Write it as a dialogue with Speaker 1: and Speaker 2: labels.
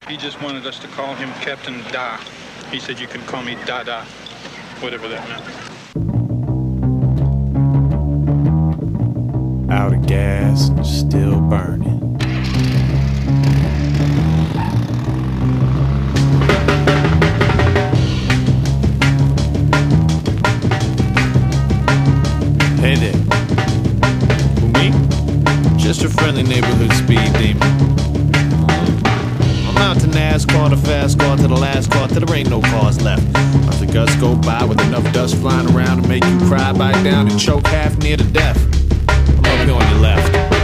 Speaker 1: He just wanted us to call him Captain Da. He said you can call me Dada, whatever that meant.
Speaker 2: Out of gas, still burning. Hey there. Who, me? Just a friendly neighborhood speed demon. I'm out to NASCAR, to fast car, to the last car, till there ain't no cars left. Let the gusts go by with enough dust flying around to make you cry, bite down and choke half near to death. I'm up here on your left.